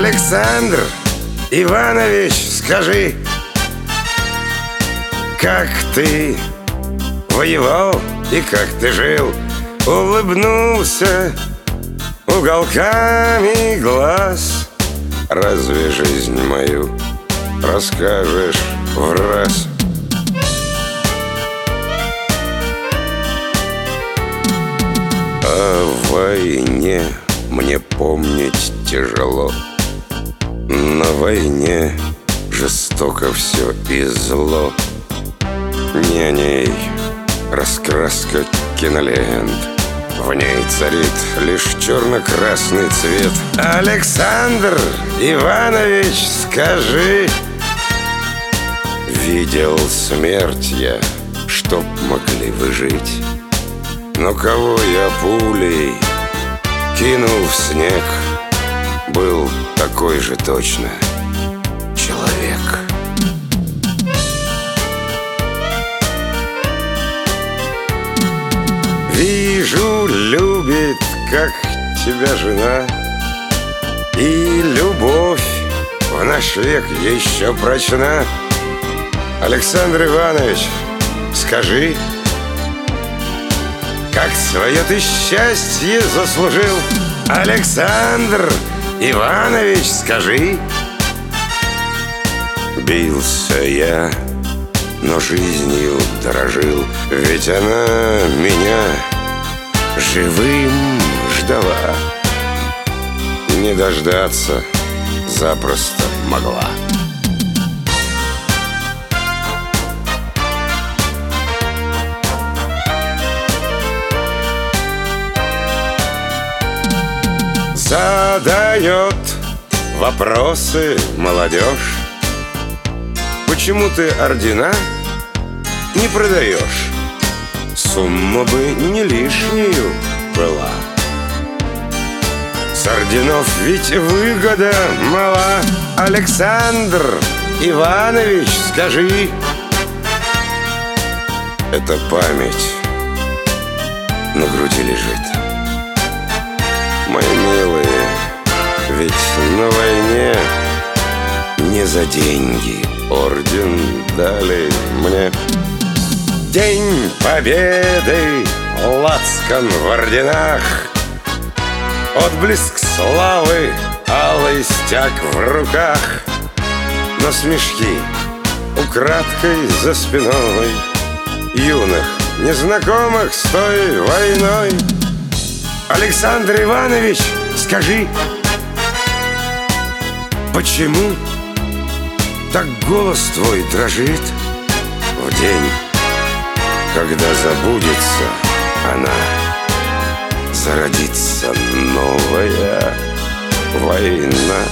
Александр Иванович, скажи, как ты воевал и как ты жил? Улыбнулся уголками глаз. Разве жизнь мою расскажешь враз? О войне мне помнить тяжело. На войне жестоко все и зло. Не о ней раскраска кинолент, в ней царит лишь черно-красный цвет. Александр Иванович, скажи, видел смерть я, чтоб могли вы жить. Но кого я пулей кинул в снег, был такой же точно человек. Вижу, любит, как тебя жена, и любовь в наш век еще прочна. Александр Иванович, скажи, как свое ты счастье заслужил? Александр Иванович, скажи. Бился я, но жизнью дорожил, ведь она меня живым ждала. Не дождаться запросто могла. Задает вопросы молодежь: почему ты ордена не продаешь? Сумма бы не лишнюю была. С орденов ведь выгода мала. Александр Иванович, скажи. Эта память на груди лежит. Мои милые, ведь на войне не за деньги орден дали мне. День Победы, лацкан в орденах, отблеск славы, алый стяг в руках. Но смешки украдкой за спиной юных незнакомых с той войной. Александр Иванович, скажи, почему так голос твой дрожит в день, когда забудется она, зародится новая война?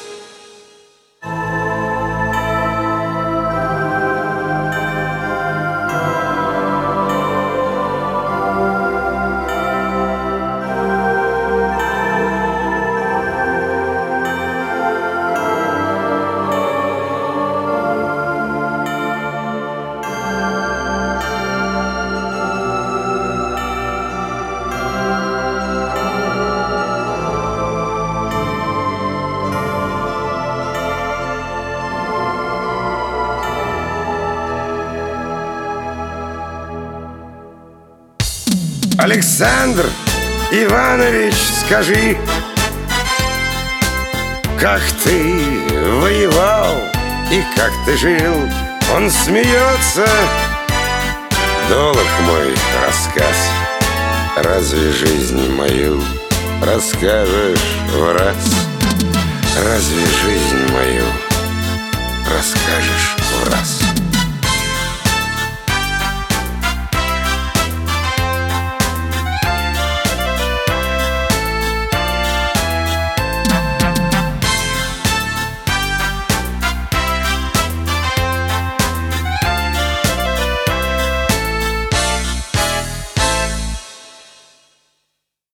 Александр Иванович, скажи, как ты воевал и как ты жил? Он смеется. Долг мой рассказ, разве жизнь мою расскажешь враз? Разве жизнь мою расскажешь враз?